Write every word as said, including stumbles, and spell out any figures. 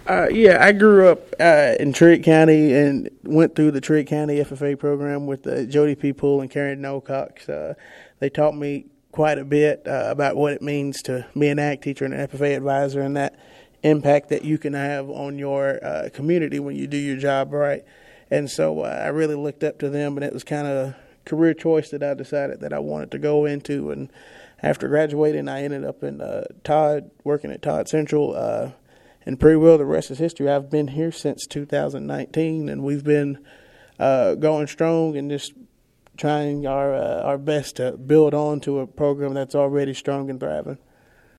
Uh, yeah, I grew up uh, in Trigg County and went through the Trigg County F F A program with uh, Jody P. Poole and Karen Nocox. Uh, they taught me quite a bit uh, about what it means to be an ag teacher and an F F A advisor, and that impact that you can have on your uh, community when you do your job right. And so uh, I really looked up to them, and it was kind of a career choice that I decided that I wanted to go into. And after graduating, I ended up in uh, Todd, working at Todd Central. Uh, and pretty well the rest is history. I've been here since two thousand nineteen, and we've been uh, going strong and just trying our uh, our best to build on to a program that's already strong and thriving.